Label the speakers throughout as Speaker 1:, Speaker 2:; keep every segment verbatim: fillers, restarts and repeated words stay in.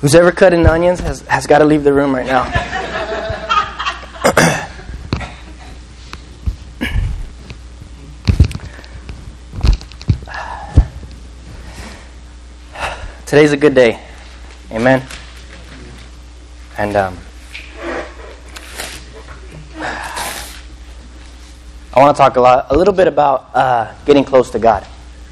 Speaker 1: Who's ever cutting onions has, has got to leave the room right now. Today's a good day. Amen. And um, I want to talk a lot, a little bit about uh, getting close to God.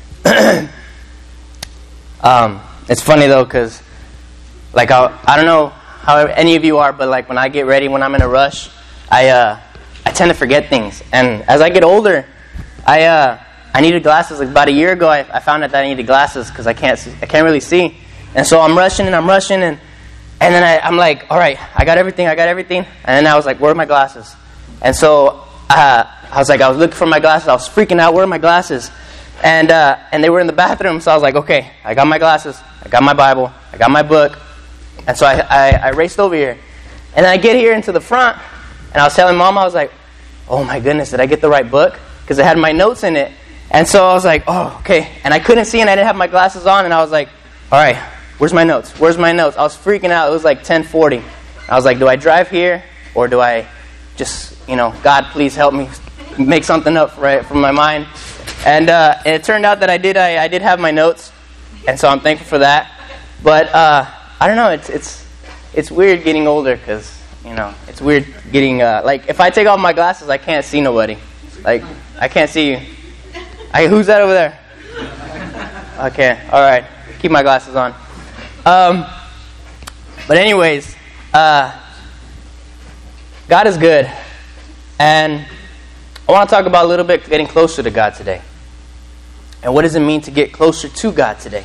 Speaker 1: um, it's funny though, because like I, I don't know how any of you are, but like when I get ready, when I'm in a rush, I uh, I tend to forget things. And as I get older, I uh, I needed glasses. Like about a year ago, I, I found out that I needed glasses because I can't see, I can't really see. And so I'm rushing and I'm rushing and and then I, I'm like, all right, I got everything, I got everything. And then I was like, where are my glasses? And so uh, I was like, I was looking for my glasses. I was freaking out. Where are my glasses? And uh, and they were in the bathroom. So I was like, okay, I got my glasses. I got my Bible. I got my book. And so I, I, I raced over here. And then I get here into the front. And I was telling Mom, I was like, oh my goodness, did I get the right book? Because it had my notes in it. And so I was like, oh, okay. And I couldn't see and I didn't have my glasses on. And I was like, all right, where's my notes? Where's my notes? I was freaking out. It was like ten forty. I was like, do I drive here? Or do I just, you know, God, please help me make something up right from my mind. And uh, it turned out that I did I, I did have my notes. And so I'm thankful for that. But uh, I don't know. It's it's it's weird getting older because, you know, it's weird getting, uh, like, if I take off my glasses, I can't see nobody. Like, I can't see you. I, who's that over there? Okay, all right. Keep my glasses on. Um, but anyways, uh, God is good. And I want to talk about a little bit getting closer to God today. And what does it mean to get closer to God today?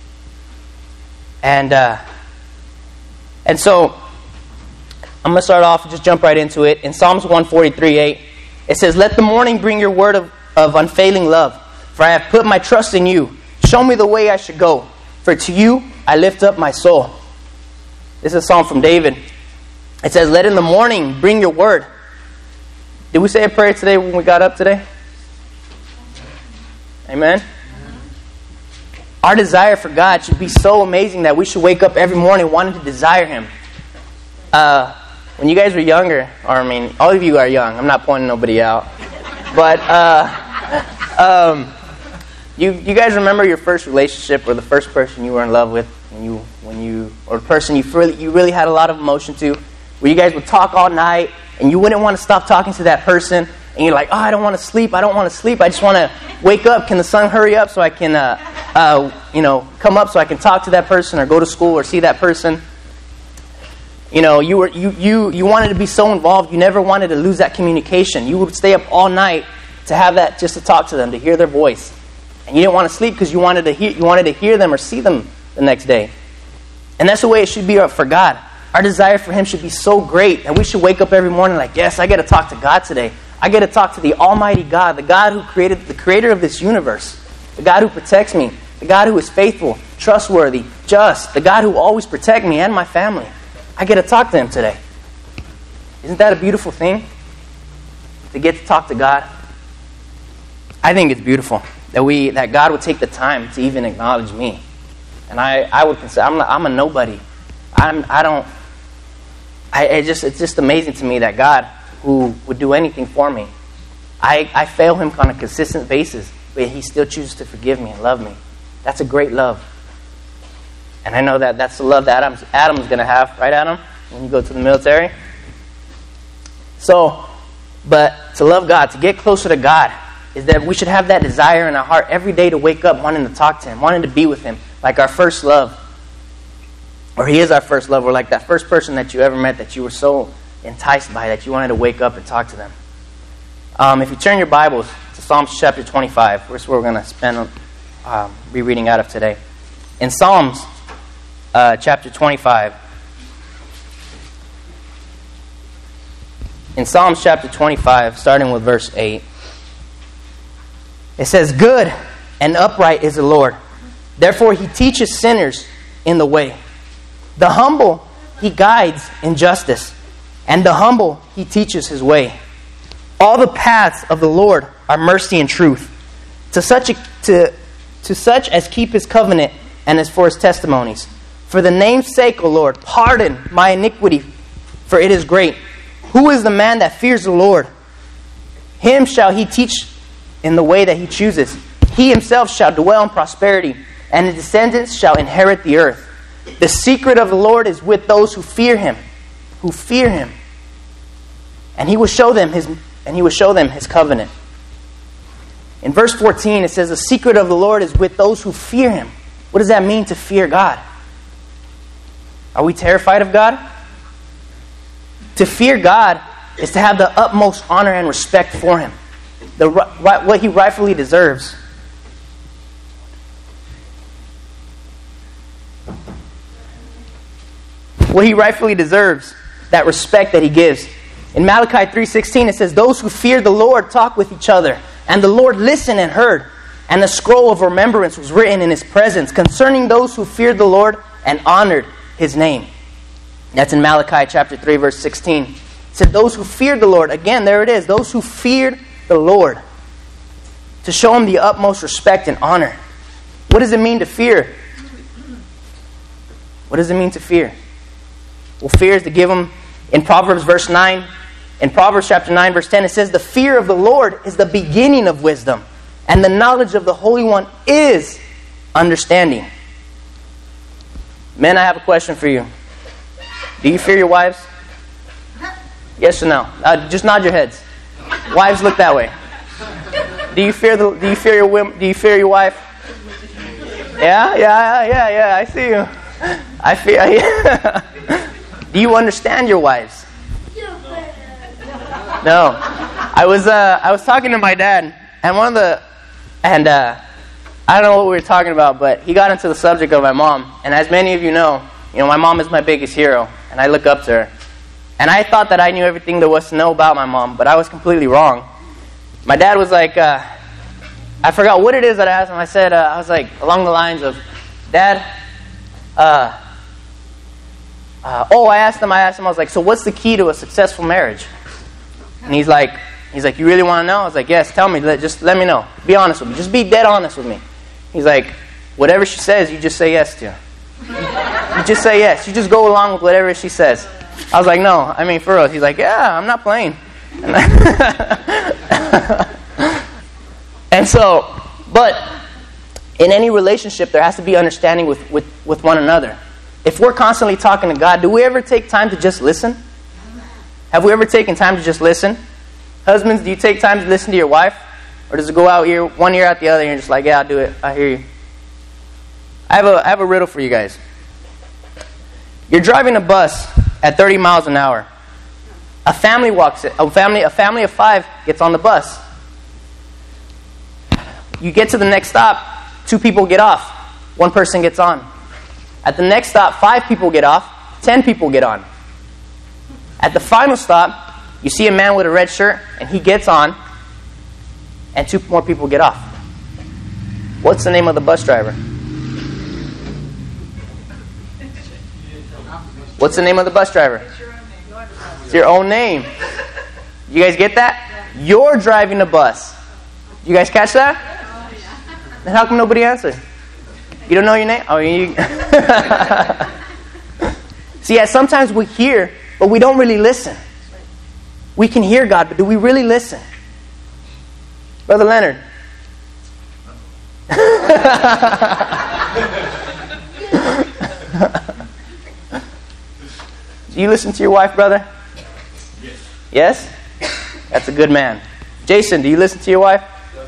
Speaker 1: And uh, and so I'm going to start off and just jump right into it. In Psalms one forty-three eight, it says, let the morning bring your word of, of unfailing love, for I have put my trust in you. Show me the way I should go, for to you I lift up my soul. This is a psalm from David. It says, let in the morning bring your word. Did we say a prayer today when we got up today? Amen? Our desire for God should be so amazing that we should wake up every morning wanting to desire Him. Uh, when you guys were younger, or I mean, all of you are young. I'm not pointing nobody out. But uh, um, you you guys remember your first relationship or the first person you were in love with when you when you or the person you really you really had a lot of emotion to, where you guys would talk all night and you wouldn't want to stop talking to that person. And you're like, oh, I don't want to sleep. I don't want to sleep. I just want to wake up. Can the sun hurry up so I can, uh, uh, you know, come up so I can talk to that person or go to school or see that person? You know, you were you you you wanted to be so involved. You never wanted to lose that communication. You would stay up all night to have that, just to talk to them, to hear their voice. And you didn't want to sleep because you wanted to hear you wanted to hear them or see them the next day. And that's the way it should be for God. Our desire for Him should be so great that we should wake up every morning like, yes, I get to talk to God today. I get to talk to the Almighty God, the God who created, the creator of this universe, the God who protects me, the God who is faithful, trustworthy, just, the God who will always protect me and my family. I get to talk to Him today. Isn't that a beautiful thing? To get to talk to God? I think it's beautiful that we that God would take the time to even acknowledge me. And I, I would consider I'm, I'm a nobody. I'm I don't. I it just it's just amazing to me that God, who would do anything for me, I, I fail Him on a consistent basis, but He still chooses to forgive me and love me. That's a great love. And I know that that's the love that Adam's, Adam's going to have, right, Adam, when you go to the military? So, but to love God, to get closer to God, is that we should have that desire in our heart every day to wake up wanting to talk to Him, wanting to be with Him, like our first love. Or He is our first love, or like that first person that you ever met that you were so enticed by that you wanted to wake up and talk to them. Um, if you turn your Bibles to Psalms chapter twenty-five, that's where we're going to spend um, be reading out of today. In Psalms uh, chapter twenty-five, in Psalms chapter twenty-five, starting with verse eight, it says, "Good and upright is the Lord; therefore He teaches sinners in the way. The humble He guides in justice, and the humble He teaches His way. All the paths of the Lord are mercy and truth, to such a, to, to such as keep His covenant and as for His testimonies. For the name's sake, O Lord, pardon my iniquity, for it is great. Who is the man that fears the Lord? Him shall he teach in the way that he chooses. He himself shall dwell in prosperity, and his descendants shall inherit the earth. The secret of the Lord is with those who fear him, who fear him. And he will show them his and he will show them his covenant. In verse fourteen, it says, the secret of the Lord is with those who fear him. What does that mean to fear God? Are we terrified of God? To fear God is to have the utmost honor and respect for him. The, what he rightfully deserves. What he rightfully deserves, that respect that he gives. In Malachi three sixteen, it says, those who fear the Lord talk with each other, and the Lord listened and heard, and the scroll of remembrance was written in his presence concerning those who feared the Lord and honored his name. That's in Malachi chapter three, verse sixteen. It said, those who feared the Lord, again, there it is, those who feared the Lord, to show him the utmost respect and honor. What does it mean to fear? What does it mean to fear? Well, fear is to give him, in Proverbs verse nine, in Proverbs chapter nine, verse ten, it says, the fear of the Lord is the beginning of wisdom, and the knowledge of the Holy One is understanding. Men, I have a question for you. Do you fear your wives? Yes or no? Uh, just nod your heads. Wives, look that way. Do you fear the? Do you fear your? Do you fear your wife? Yeah, yeah, yeah, yeah. I see you. I fear. Yeah. Do you understand your wives? No. I was uh, I was talking to my dad, and one of the, and uh, I don't know what we were talking about, but he got into the subject of my mom. And as many of you know, you know, my mom is my biggest hero, and I look up to her. And I thought that I knew everything there was to know about my mom, but I was completely wrong. My dad was like, uh, I forgot what it is that I asked him. I said, uh, I was like, along the lines of, Dad, uh, uh, oh, I asked him, I asked him, I was like, so what's the key to a successful marriage? And he's like, he's like, you really want to know? I was like, yes, tell me, let, just let me know. Be honest with me. Just be dead honest with me. He's like, whatever she says, you just say yes to. You just say yes. You just go along with whatever she says. I was like, no, I mean, for real. He's like, yeah, I'm not playing. And, and so, but in any relationship, there has to be understanding with, with, with one another. If we're constantly talking to God, do we ever take time to just listen? Have we ever taken time to just listen? Husbands, do you take time to listen to your wife? Or does it go out ear, one ear out the other and you're just like, yeah, I'll do it. I hear you. I have a I have a riddle for you guys. You're driving a bus at thirty miles an hour. A family walks it. A family a family of five gets on the bus. You get to the next stop, two people get off. One person gets on. At the next stop, five people get off, ten people get on. At the final stop, you see a man with a red shirt, and he gets on, and two more people get off. What's the name of the bus driver? What's the name of the bus driver? It's your own name. You guys get that? You're driving the bus. You guys catch that? Then how come nobody answered? You don't know your name? Oh, you... See, yeah, sometimes we hear, but we don't really listen. We can hear God, but do we really listen? Brother Leonard. Do you listen to your wife, brother? Yes. Yes? That's a good man. Jason, do you listen to your wife?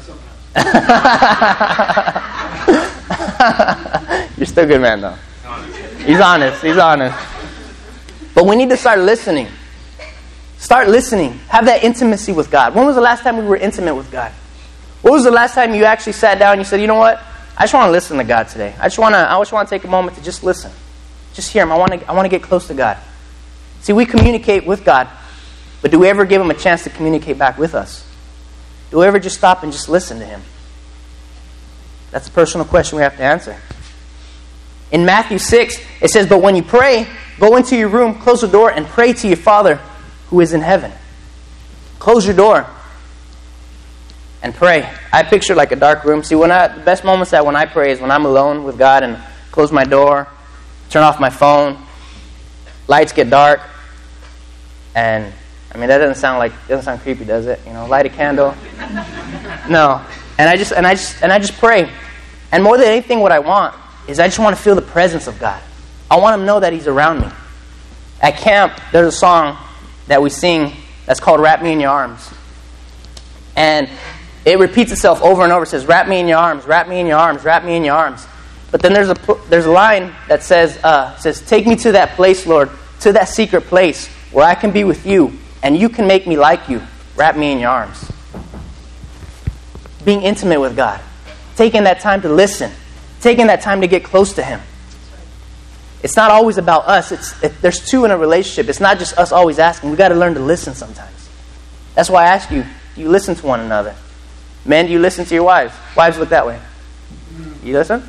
Speaker 1: You're still a good man, though. He's honest. He's honest. But we need to start listening. Start listening. Have that intimacy with God. When was the last time we were intimate with God? When was the last time you actually sat down and you said, you know what? I just want to listen to God today. I just want to. I just want to take a moment to just listen, just hear Him. I want to. I want to get close to God. See, we communicate with God, but do we ever give Him a chance to communicate back with us? Do we ever just stop and just listen to Him? That's a personal question we have to answer. In Matthew six, it says, but when you pray, go into your room, close the door, and pray to your Father who is in heaven. Close your door and pray. I picture like a dark room. See, when I, the best moments that when I pray is when I'm alone with God and close my door, turn off my phone, lights get dark, and I mean that doesn't sound like doesn't sound creepy, does it? You know, light a candle. No. And I just and I just and I just pray. And more than anything, what I want is I just want to feel the presence of God. I want to know that He's around me. At camp, there's a song that we sing that's called "Wrap Me in Your Arms," and it repeats itself over and over. It says, "Wrap me in your arms, wrap me in your arms, wrap me in your arms." But then there's a there's a line that says uh, says, "Take me to that place, Lord, to that secret place where I can be with you, and you can make me like you. Wrap me in your arms." Being intimate with God, taking that time to listen, taking that time to get close to Him. It's not always about us. It's it, there's two in a relationship. It's not just us always asking. We've got to learn to listen sometimes. That's why I ask you, do you listen to one another? Men, do you listen to your wives? Wives, look that way. You listen?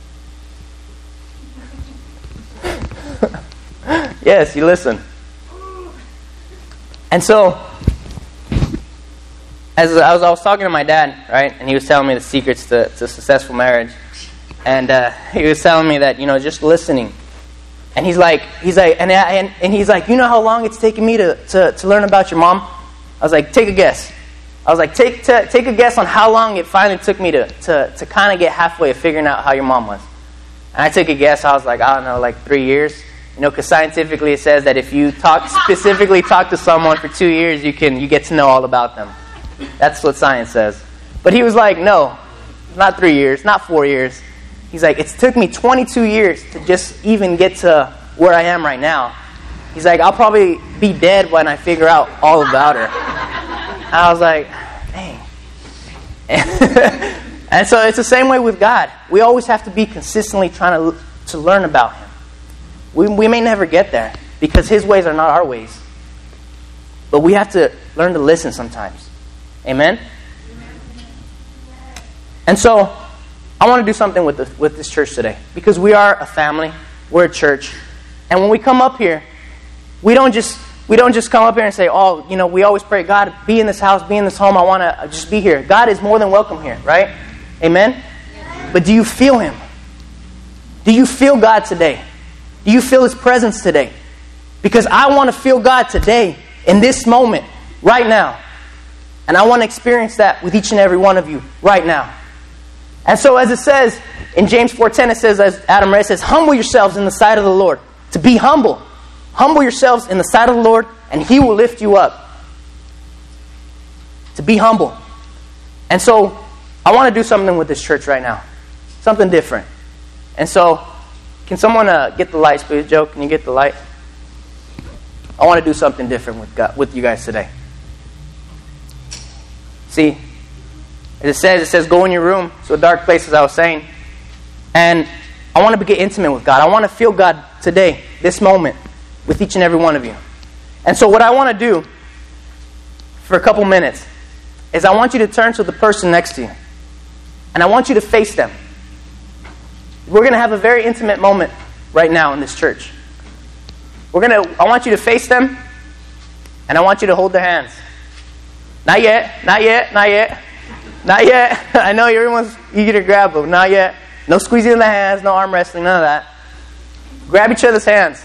Speaker 1: Yes, you listen. And so, as I was, I was talking to my dad, right, and he was telling me the secrets to, to successful marriage, and uh, he was telling me that, you know, just listening. And he's like, he's like, and and, and he's like, you know how long it's taken me to, to, to learn about your mom? I was like, take a guess. I was like, take t- take a guess on how long it finally took me to to, to kind of get halfway of figuring out how your mom was. And I took a guess. I was like, I don't know, like three years. You know, because scientifically it says that if you talk specifically talk to someone for two years, you can you get to know all about them. That's what science says. But he was like, no, not three years, not four years. He's like, it took me twenty-two years to just even get to where I am right now. He's like, I'll probably be dead when I figure out all about her. I was like, dang. And so it's the same way with God. We always have to be consistently trying to to learn about Him. We we may never get there because His ways are not our ways. But we have to learn to listen sometimes. Amen? And so, I want to do something with the, with this church today. Because we are a family. We're a church. And when we come up here, we don't just we don't just come up here and say, oh, you know, we always pray, God, be in this house, be in this home. I want to just be here. God is more than welcome here, right? Amen? But do you feel Him? Do you feel God today? Do you feel His presence today? Because I want to feel God today, in this moment, right now. And I want to experience that with each and every one of you right now. And so as it says in James four ten, it says, as Adam read, it says, humble yourselves in the sight of the Lord. To be humble. Humble yourselves in the sight of the Lord, and He will lift you up. To be humble. And so I want to do something with this church right now. Something different. And so, can someone uh, get the lights, please, Joe? Can you get the light? I want to do something different with God, with you guys today. See, as it says, it says, go in your room to a dark place, as I was saying. And I want to get intimate with God. I want to feel God today, this moment, with each and every one of you. And so what I want to do for a couple minutes is I want you to turn to the person next to you. And I want you to face them. We're going to have a very intimate moment right now in this church. We're going to, I want you to face them, and I want you to hold their hands. Not yet, not yet, not yet, not yet. I know everyone's eager to grab them. Not yet. No squeezing in the hands, no arm wrestling, none of that. Grab each other's hands.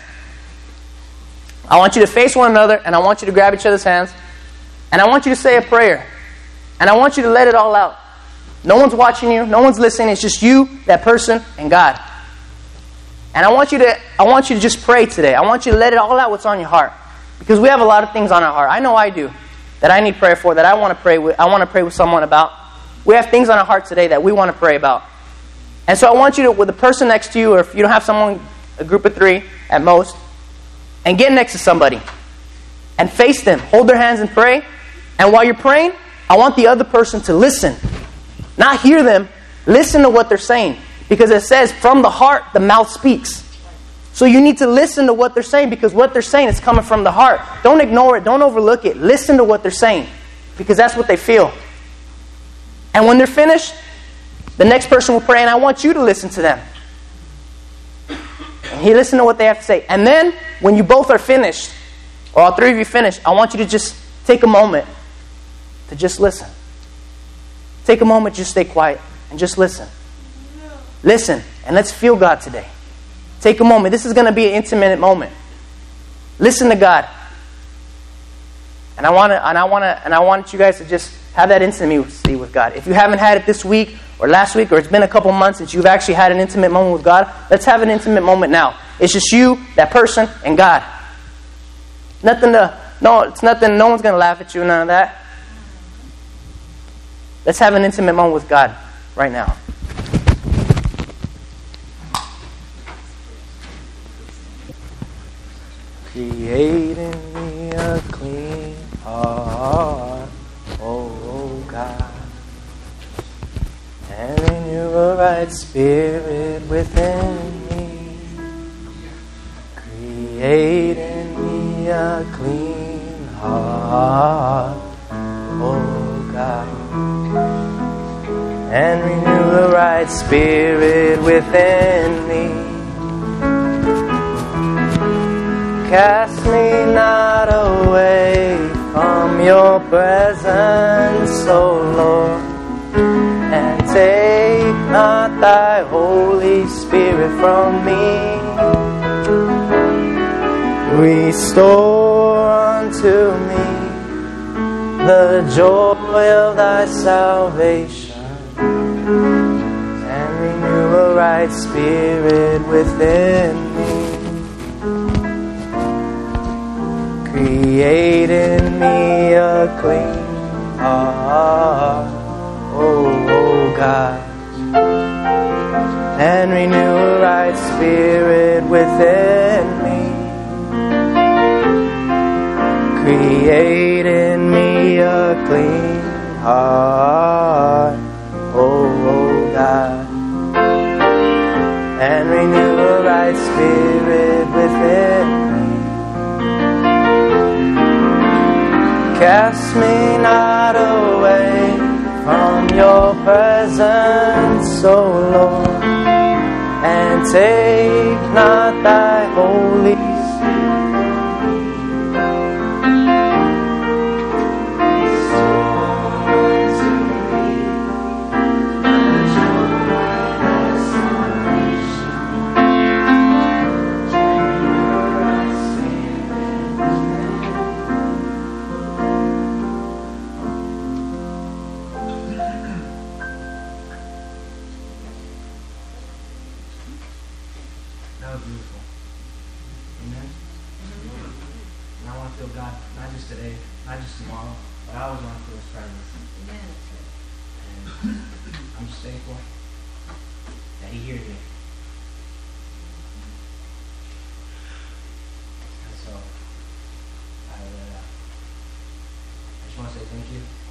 Speaker 1: I want you to face one another, and I want you to grab each other's hands, and I want you to say a prayer, and I want you to let it all out. No one's watching you, no one's listening. It's just you, that person, and God. And I want you to, I want you to just pray today. I want you to let it all out what's on your heart, because we have a lot of things on our heart. I know I do, that I need prayer for, that I want to pray with. I want to pray with someone about. We have things on our heart today that we want to pray about. And so I want you to, with the person next to you, or if you don't have someone, a group of three at most, and get next to somebody and face them. Hold their hands and pray. And while you're praying, I want the other person to listen. Not hear them. Listen to what they're saying. Because it says, from the heart, the mouth speaks. So you need to listen to what they're saying, because what they're saying is coming from the heart. Don't ignore it. Don't overlook it. Listen to what they're saying, because that's what they feel. And when they're finished, the next person will pray, and I want you to listen to them. And you listen to what they have to say. And then, when you both are finished, or all three of you finished, I want you to just take a moment to just listen. Take a moment, just stay quiet, and just listen. Listen, and let's feel God today. Take a moment. This is going to be an intimate moment. Listen to God. And I want to, and I want to, and I want you guys to just have that intimacy with God. If you haven't had it this week or last week, or it's been a couple months since you've actually had an intimate moment with God, let's have an intimate moment now. It's just you, that person, and God. Nothing to, no, it's nothing. No one's going to laugh at you. None of that. Let's have an intimate moment with God right now. Create in me a clean heart, oh God, and renew a right spirit within me. Create in me a clean heart, oh God, and renew a right spirit within me. Cast me not away from your presence, O Lord, and take not thy Holy Spirit from me. Restore unto me the joy of thy salvation, and renew a right spirit within me. Create in me a clean heart, oh God, and renew a right spirit within me. Create in me a clean heart, oh God, and renew a right spirit within me. Cast me not away from your presence, O Lord, and take not thy Holy
Speaker 2: I want to say thank you.